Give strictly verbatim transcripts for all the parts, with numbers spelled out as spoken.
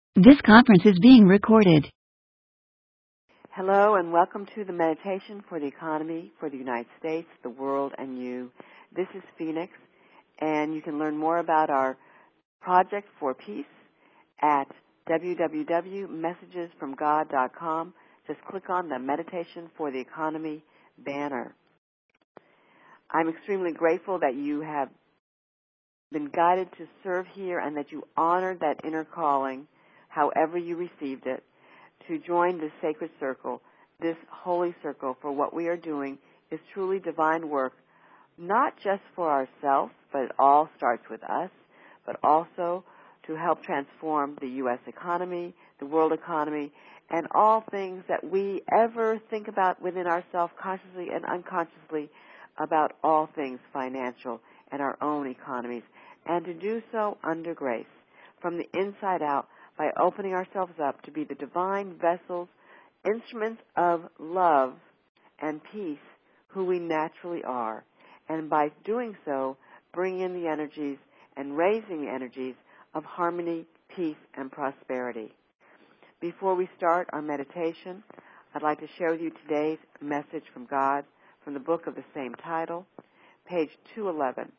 This conference is being recorded. Hello and welcome to the Meditation for the Economy for the United States, the world, and you. This is Phoenix, and you can learn more about our Project for Peace at w w w dot messages from god dot com. Just click on the Meditation for the Economy banner. I'm extremely grateful that you have been guided to serve here and that you honored that inner calling, however you received it, to join this sacred circle, this holy circle, for what we are doing is truly divine work, not just for ourselves, but it all starts with us, but also to help transform the U S economy, the world economy, and all things that we ever think about within ourselves, consciously and unconsciously, about all things financial and our own economies, and to do so under grace, from the inside out, by opening ourselves up to be the divine vessels, instruments of love and peace, who we naturally are. And by doing so, bring in the energies and raising the energies of harmony, peace, and prosperity. Before we start our meditation, I'd like to share with you today's message from God from the book of the same title, page two eleven.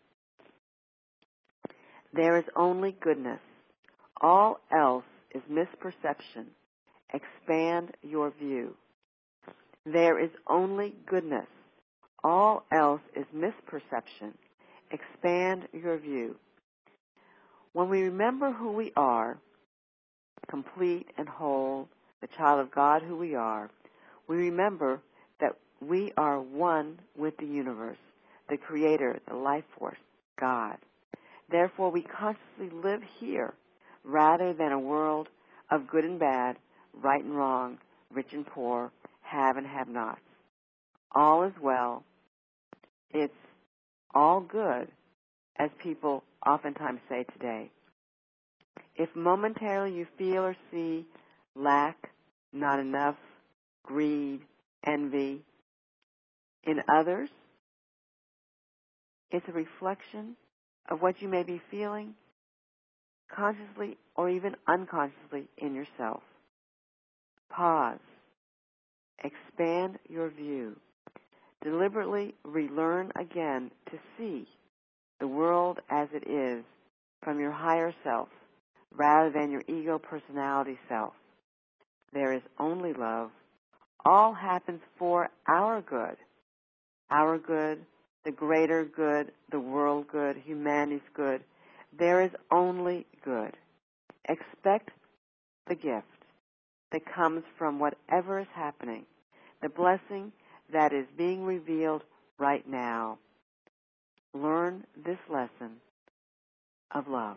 There is only goodness. All else is misperception. Expand your view. There is only goodness. All else is misperception. Expand your view. When we remember who we are, complete and whole, the child of God who we are, we remember that we are one with the universe, the Creator, the life force, God. Therefore, we consciously live here rather than a world of good and bad, right and wrong, rich and poor, have and have-nots. All is well. It's all good, as people oftentimes say today. If momentarily you feel or see lack, not enough, greed, envy in others, it's a reflection of what you may be feeling consciously or even unconsciously in yourself. Pause. Expand your view. Deliberately relearn again to see the world as it is from your higher self rather than your ego personality self. There is only love. All happens for our good. Our good, the greater good, the world good, humanity's good. There is only good. Expect the gift that comes from whatever is happening, the blessing that is being revealed right now. Learn this lesson of love.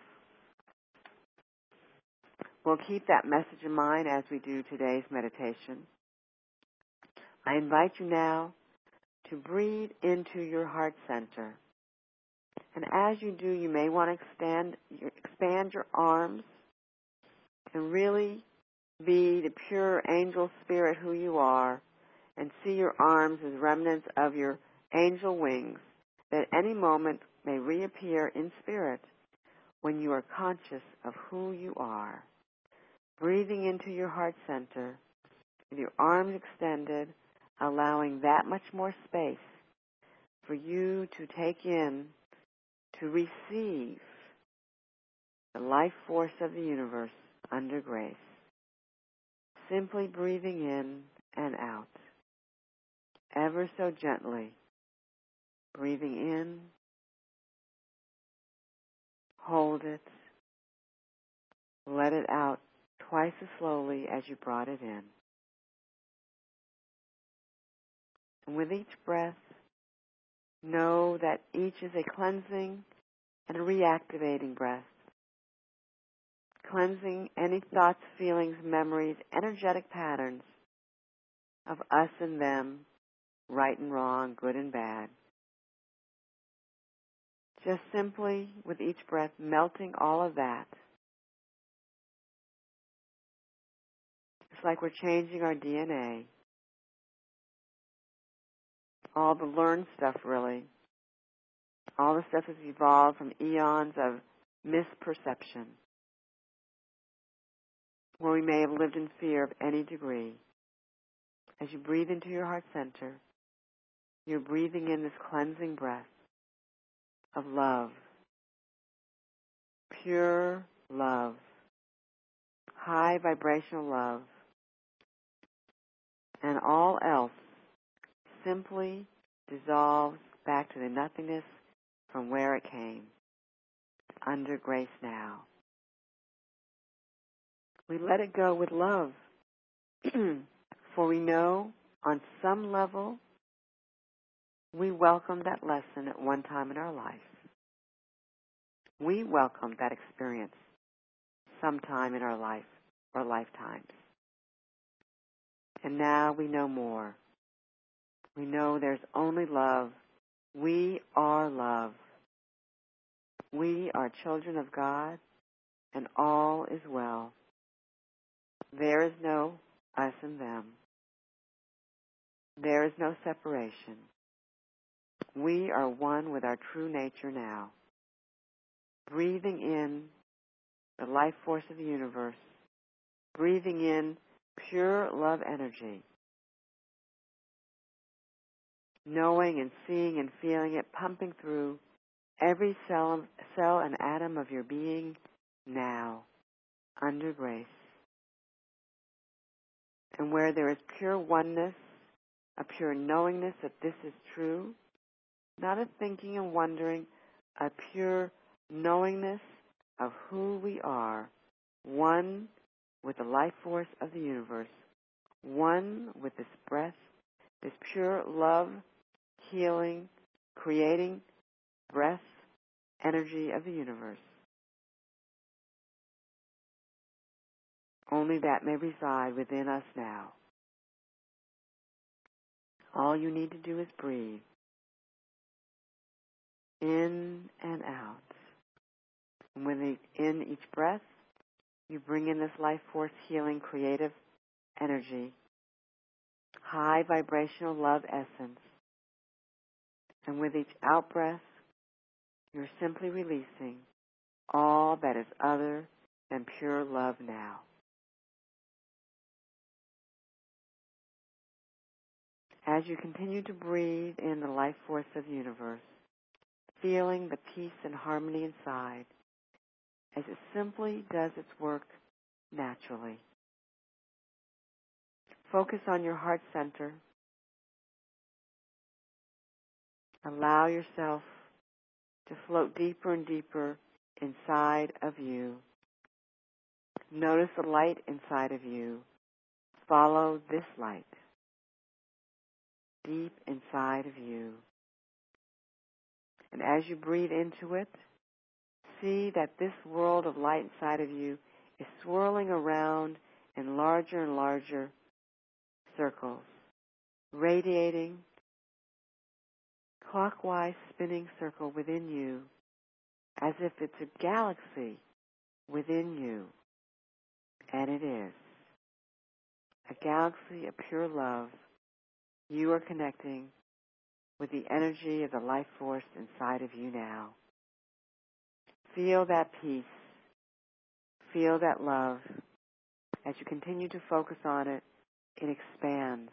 We'll keep that message in mind as we do today's meditation. I invite you now to breathe into your heart center. And as you do, you may want to extend, expand your arms and really be the pure angel spirit who you are, and see your arms as remnants of your angel wings that any moment may reappear in spirit when you are conscious of who you are. Breathing into your heart center with your arms extended, allowing that much more space for you to take in, to receive the life force of the universe under grace. Simply breathing in and out, ever so gently. Breathing in, hold it, let it out twice as slowly as you brought it in. And with each breath, know that each is a cleansing and a reactivating breath. Cleansing any thoughts, feelings, memories, energetic patterns of us and them, right and wrong, good and bad. Just simply, with each breath, melting all of that. It's like we're changing our D N A. All the learned stuff, really. All the stuff has evolved from eons of misperception. where we may have lived in fear of any degree. As you breathe into your heart center, you're breathing in this cleansing breath of love, pure love, high vibrational love, and all else simply dissolves back to the nothingness from where it came, under grace now. We let it go with love, for we know on some level we welcome that lesson at one time in our life. We welcome that experience sometime in our life or lifetimes. And now we know more. We know there's only love. We are love. We are children of God, and all is well. There is no us and them. There is no separation. We are one with our true nature now, breathing in the life force of the universe, breathing in pure love energy, knowing and seeing and feeling it pumping through every cell, cell and atom of your being now, under grace. And where there is pure oneness, a pure knowingness that this is true, not a thinking and wondering, a pure knowingness of who we are, one with the life force of the universe, one with this breath, this pure love, healing, creating breath, energy of the universe. Only that may reside within us now. All you need to do is breathe in and out. And when in each breath, you bring in this life force, healing, creative energy, high vibrational love essence. And with each out-breath, you're simply releasing all that is other than pure love now. As you continue to breathe in the life force of the universe, feeling the peace and harmony inside, as it simply does its work naturally. Focus on your heart center. Allow yourself to float deeper and deeper inside of you. Notice the light inside of you. Follow this light deep inside of you. And as you breathe into it, see that this world of light inside of you is swirling around in larger and larger circles, radiating, clockwise spinning circle within you, as if it's a galaxy within you. And it is. A galaxy of pure love. You are connecting with the energy of the life force inside of you now. Feel that peace. Feel that love. As you continue to focus on it, it expands.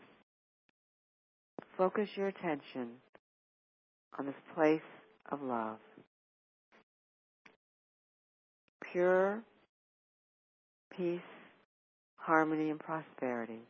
Focus your attention on this place of love. Pure peace, harmony, and prosperity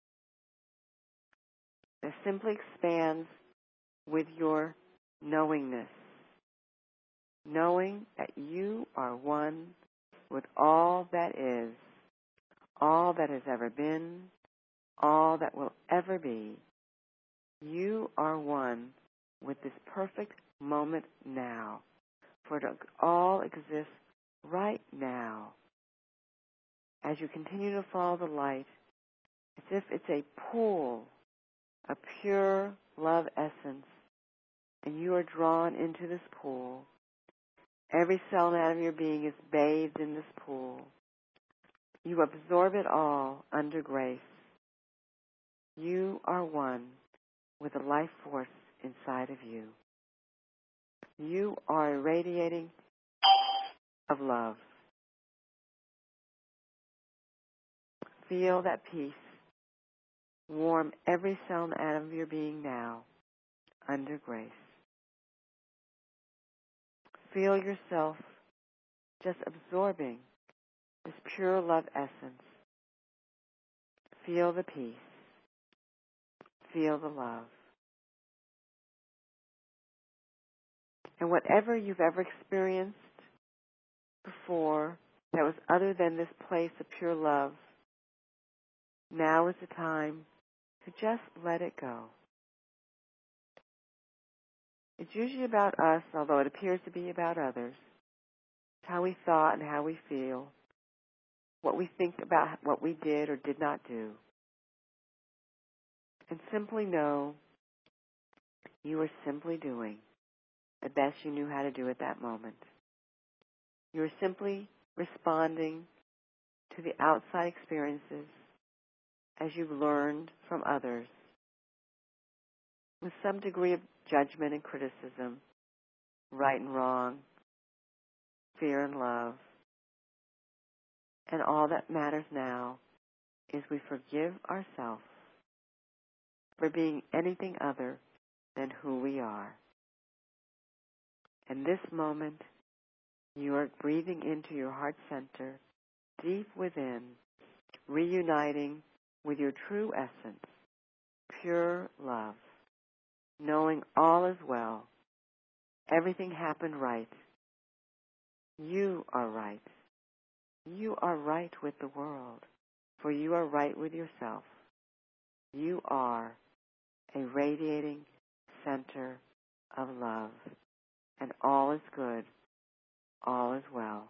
that simply expands with your knowingness. Knowing that you are one with all that is, all that has ever been, all that will ever be. You are one with this perfect moment now, for it all exists right now. As you continue to follow the light, as if it's a pool of pure love essence, and you are drawn into this pool. Every cell and atom of your being is bathed in this pool. You absorb it all under grace. You are one with the life force inside of you. You are irradiating of love. feel that peace warm every cell and atom of your being now under grace. Feel yourself just absorbing this pure love essence. Feel the peace. Feel the love. And whatever you've ever experienced before that was other than this place of pure love, now is the time to just let it go. It's usually about us, although it appears to be about others. It's how we thought and how we feel, what we think about what we did or did not do. And simply know you are simply doing the best you knew how to do at that moment. You are simply responding to the outside experiences as you've learned from others with some degree of judgment and criticism, right and wrong, fear and love. And all that matters now is we forgive ourselves for being anything other than who we are. In this moment, you are breathing into your heart center, deep within, reuniting with your true essence, pure love, knowing all is well. Everything happened right. You are right. You are right with the world, for you are right with yourself. You are a radiating center of love, and all is good, all is well.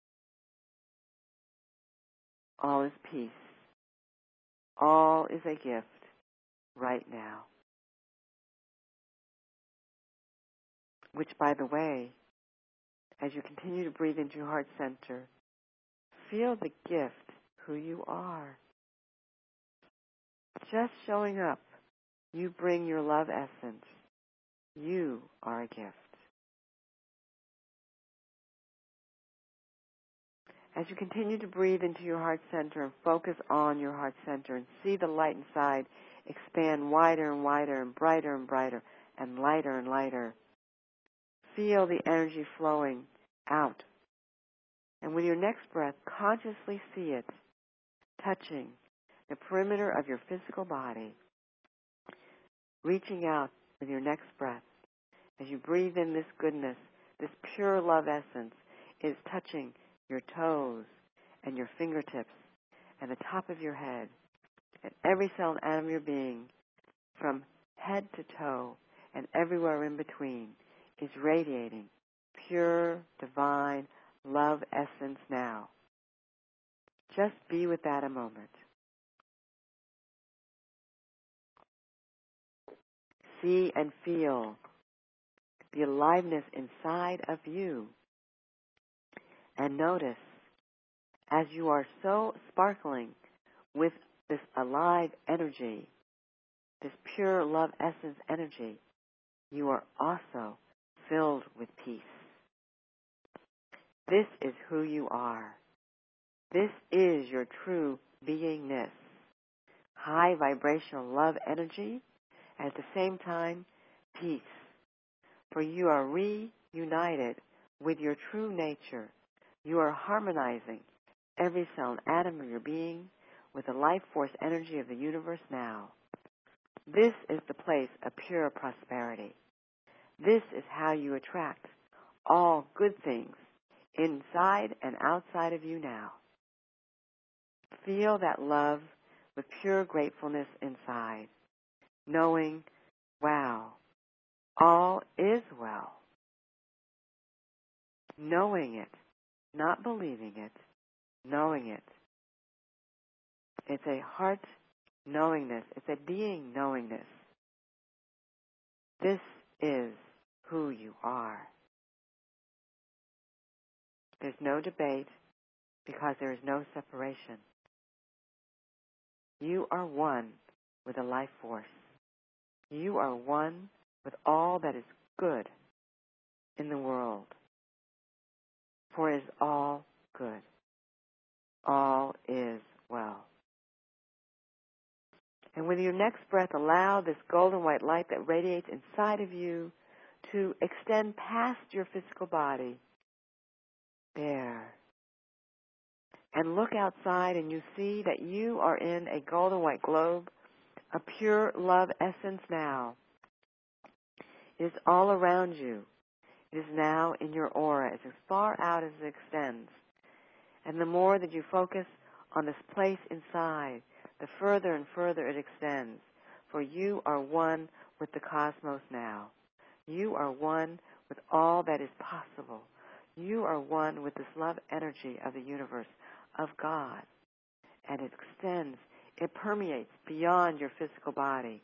All is peace. All is a gift right now. Which, by the way, as you continue to breathe into your heart center, feel the gift, who you are. Just showing up, you bring your love essence. You are a gift. As you continue to breathe into your heart center and focus on your heart center and see the light inside expand wider and wider and brighter and brighter and lighter and lighter, feel the energy flowing out. And with your next breath, consciously see it touching the perimeter of your physical body, reaching out with your next breath. As you breathe in this goodness, this pure love essence is touching your toes and your fingertips and the top of your head and every cell and atom of your being, from head to toe and everywhere in between, is radiating pure, divine love essence now. Just be with that a moment. See and feel the aliveness inside of you. And notice, as you are so sparkling with this alive energy, this pure love essence energy, you are also filled with peace. This is who you are. This is your true beingness. High vibrational love energy, and at the same time, peace. For you are reunited with your true nature. You are harmonizing every cell and atom of your being with the life force energy of the universe now. This is the place of pure prosperity. This is how you attract all good things inside and outside of you now. Feel that love with pure gratefulness inside, knowing, wow, all is well. Knowing it, not believing it, knowing it. It's a heart knowingness. It's a being knowingness. This is who you are. There's no debate because there is no separation. You are one with the life force. You are one with all that is good in the world. For it is all good. All is well. And with your next breath, allow this golden white light that radiates inside of you to extend past your physical body. There. And look outside and you see that you are in a golden white globe, a pure love essence now. It is all around you. It is now in your aura. It's as far out as it extends. And the more that you focus on this place inside, the further and further it extends. For you are one with the cosmos now. You are one with all that is possible. You are one with this love energy of the universe, of God. And it extends, it permeates beyond your physical body.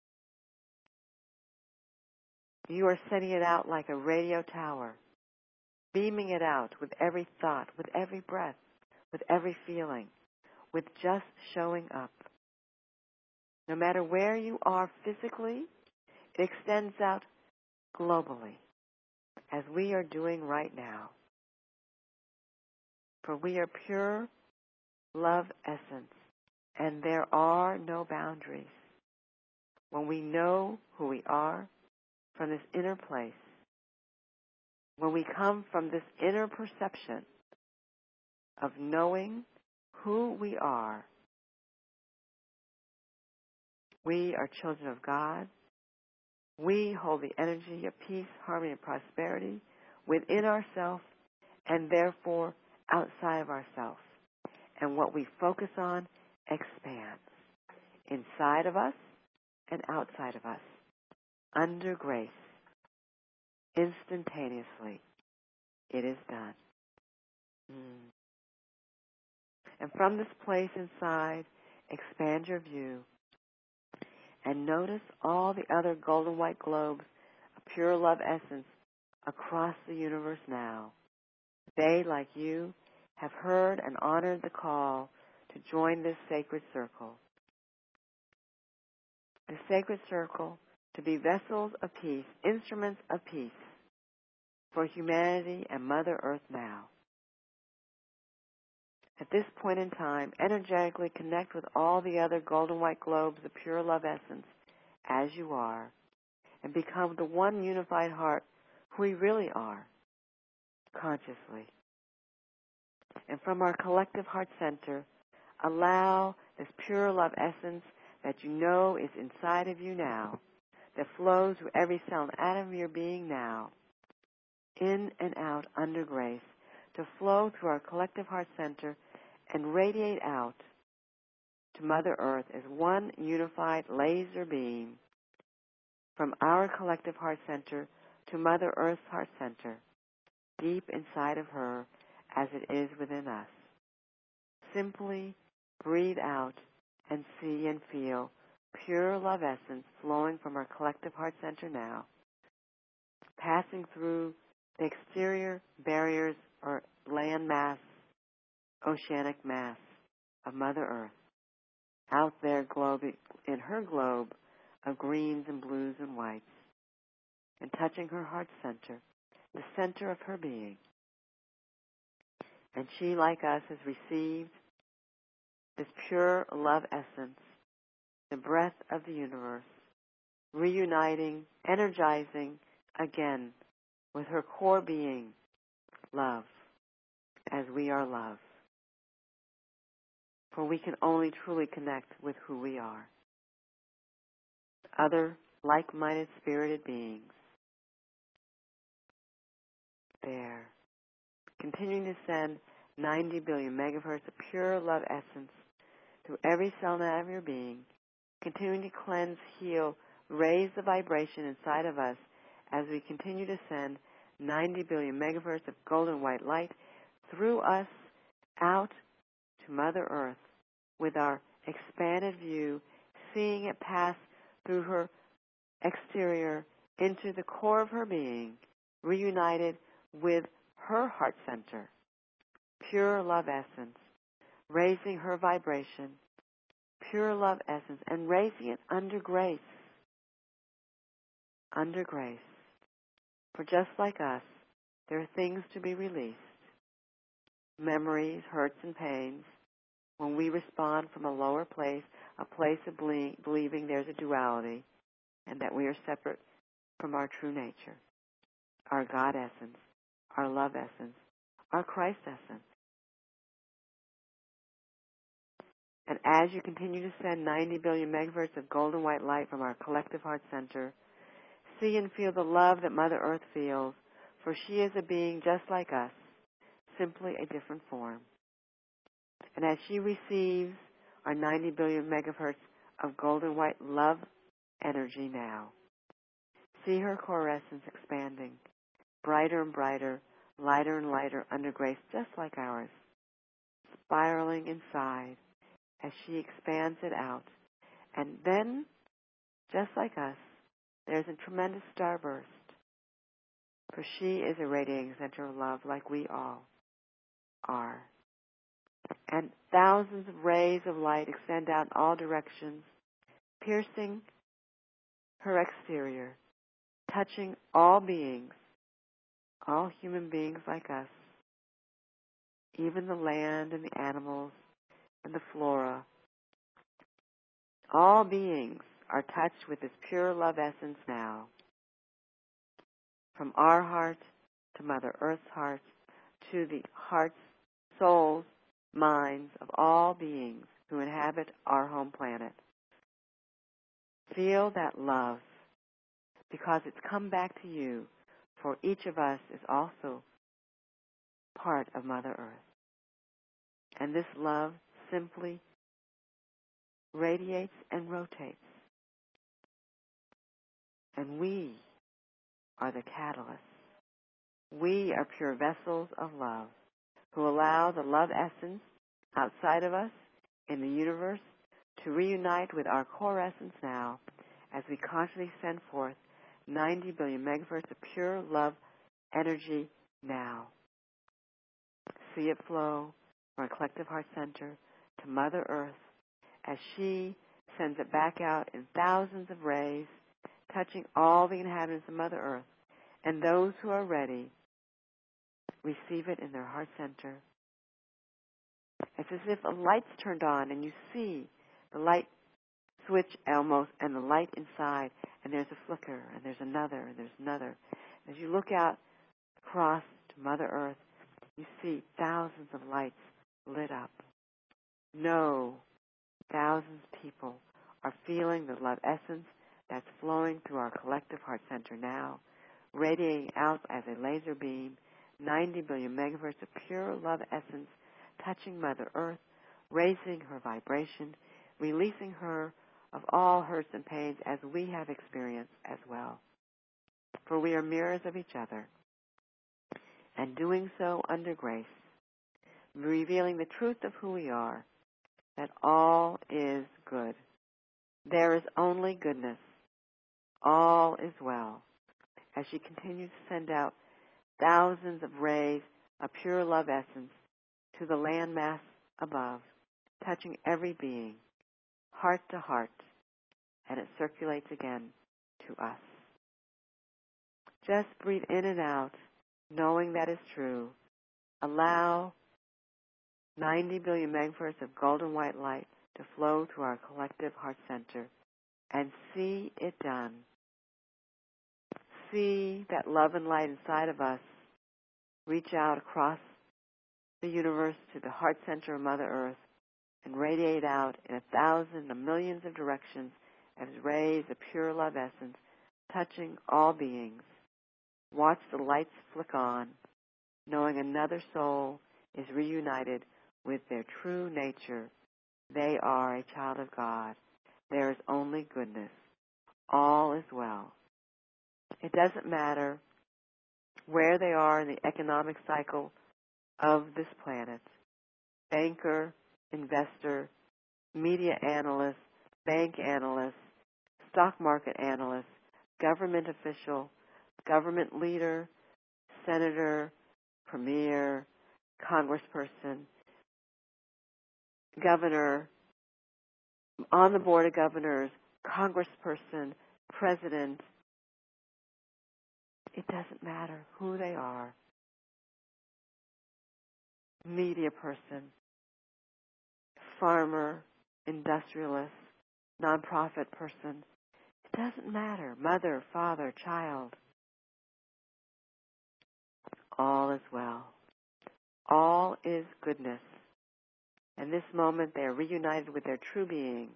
You are sending it out like a radio tower, beaming it out with every thought, with every breath, with every feeling, with just showing up. No matter where you are physically, it extends out globally, as we are doing right now. For we are pure love essence, and there are no boundaries. When we know who we are from this inner place, when we come from this inner perception of knowing who we are, we are children of God. We hold the energy of peace, harmony, and prosperity within ourselves and therefore outside of ourselves. And what we focus on expands inside of us and outside of us, under grace, instantaneously. It is done. Mm. And from this place inside, expand your view and notice all the other golden white globes of pure love essence across the universe now. They, like you, have heard and honored the call to join this sacred circle. The sacred circle to be vessels of peace, instruments of peace for humanity and Mother Earth now. At this point in time, energetically connect with all the other golden white globes of pure love essence as you are, and become the one unified heart who we really are, consciously. And from our collective heart center, allow this pure love essence that you know is inside of you now, that flows through every cell and atom of your being now, in and out under grace, to flow through our collective heart center and radiate out to Mother Earth as one unified laser beam from our collective heart center to Mother Earth's heart center, deep inside of her as it is within us. Simply breathe out and see and feel pure love essence flowing from our collective heart center now, passing through the exterior barriers or land mass, oceanic mass of Mother Earth, out there globe, in her globe of greens and blues and whites, and touching her heart center, the center of her being. And she, like us, has received this pure love essence, the breath of the universe, reuniting, energizing again with her core being, love, as we are love. For we can only truly connect with who we are. Other like-minded spirited beings. There. Continuing to send ninety billion megahertz of pure love essence through every cell and atom of your being, continuing to cleanse, heal, raise the vibration inside of us as we continue to send ninety billion megahertz of golden white light through us out to Mother Earth with our expanded view, seeing it pass through her exterior into the core of her being, reunited with her heart center, pure love essence, raising her vibration, pure love essence, and raising it under grace. Under grace. For just like us, there are things to be released. Memories, hurts, and pains. When we respond from a lower place, a place of ble- believing there's a duality and that we are separate from our true nature, our God essence, our love essence, our Christ essence. And as you continue to send ninety billion megahertz of golden white light from our collective heart center, see and feel the love that Mother Earth feels, for she is a being just like us, simply a different form. And as she receives our ninety billion megahertz of golden white love energy now, see her core essence expanding, brighter and brighter, lighter and lighter under grace just like ours, spiraling inside as she expands it out. And then, just like us, there's a tremendous starburst, for she is a radiating center of love like we all are. And thousands of rays of light extend out in all directions, piercing her exterior, touching all beings, all human beings like us, even the land and the animals and the flora. All beings are touched with this pure love essence now. From our heart to Mother Earth's heart to the hearts, souls, minds of all beings who inhabit our home planet. Feel that love, because it's come back to you, for each of us is also part of Mother Earth. And this love simply radiates and rotates. And we are the catalysts. We are pure vessels of love who allow the love essence outside of us in the universe to reunite with our core essence now as we consciously send forth ninety billion megahertz of pure love energy now. See it flow from our collective heart center to Mother Earth as she sends it back out in thousands of rays, touching all the inhabitants of Mother Earth. And those who are ready receive it in their heart center. It's as if a light's turned on and you see the light switch almost and the light inside, and there's a flicker, and there's another, and there's another. As you look out across to Mother Earth, you see thousands of lights lit up. Know thousands of people are feeling the love essence that's flowing through our collective heart center now, radiating out as a laser beam, ninety billion megahertz of pure love essence touching Mother Earth, raising her vibration, releasing her of all hurts and pains as we have experienced as well. For we are mirrors of each other, and doing so under grace, revealing the truth of who we are, that all is good. There is only goodness. All is well. As she continues to send out thousands of rays of pure love essence to the landmass above, touching every being, heart to heart, and it circulates again to us. Just breathe in and out, knowing that is true. Allow ninety billion megahertz of golden white light to flow through our collective heart center, and see it done. See that love and light inside of us reach out across the universe to the heart center of Mother Earth and radiate out in a thousand, a millions of directions as rays of pure love essence touching all beings. Watch the lights flick on, knowing another soul is reunited with their true nature. They are a child of God. There is only goodness. All is well. It doesn't matter where they are in the economic cycle of this planet. Banker, investor, media analyst, bank analyst, stock market analyst, government official, government leader, senator, premier, congressperson, governor, on the board of governors, congressperson, president. It doesn't matter who they are. Media person, farmer, industrialist, nonprofit person. It doesn't matter. Mother, father, child. All is well. All is goodness. In this moment, they are reunited with their true being.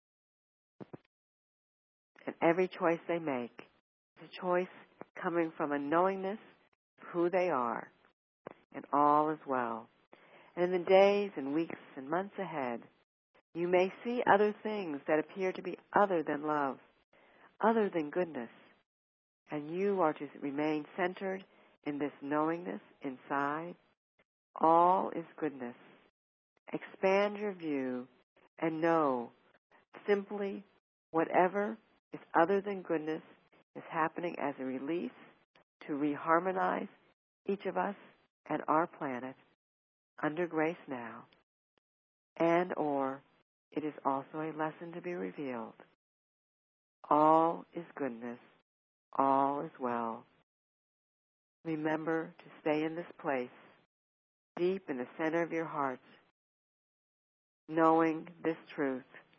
And every choice they make is a choice coming from a knowingness of who they are. And all is well. And in the days and weeks and months ahead, you may see other things that appear to be other than love, other than goodness. And you are to remain centered in this knowingness inside. All is goodness. Expand your view and know simply whatever is other than goodness is happening as a release to reharmonize each of us and our planet under grace now, and or it is also a lesson to be revealed. All is goodness. All is well. Remember to stay in this place, deep in the center of your heart, knowing this truth,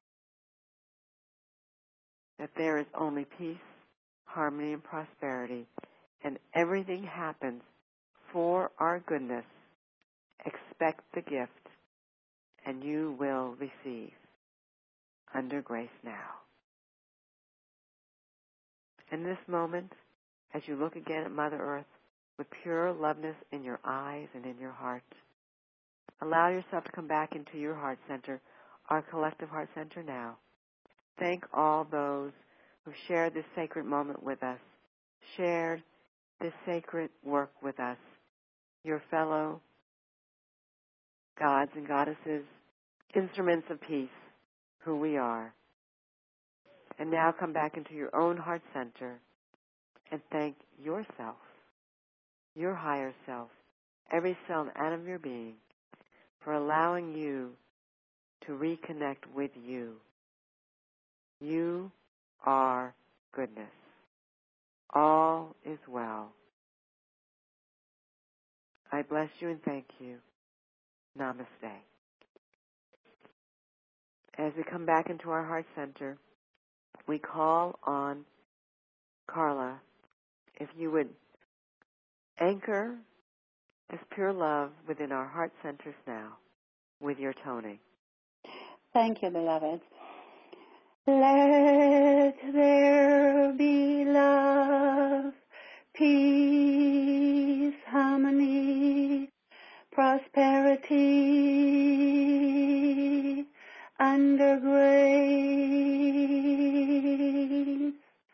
that there is only peace, harmony, and prosperity, and everything happens for our goodness. Expect the gift, and you will receive under grace now. In this moment, as you look again at Mother Earth with pure loveness in your eyes and in your heart, allow yourself to come back into your heart center, our collective heart center now. Thank all those who shared this sacred moment with us, shared this sacred work with us, your fellow gods and goddesses, instruments of peace, who we are. And now come back into your own heart center and thank yourself, your higher self, every cell and atom of your being, for allowing you to reconnect with you. You are goodness. All is well. I bless you and thank you. Namaste. As we come back into our heart center, we call on Carla, if you would anchor this pure love within our heart centers now with your toning. Thank you, beloved. Let there be love, peace, harmony, prosperity, under grace.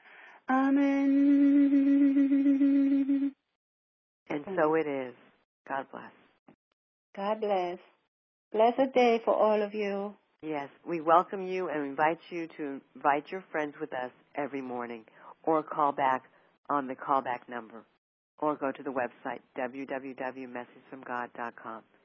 Amen. And so it is. God bless. God bless. Blessed day for all of you. Yes, we welcome you and invite you to invite your friends with us every morning, or call back on the callback number, or go to the website, w w w dot message from god dot com.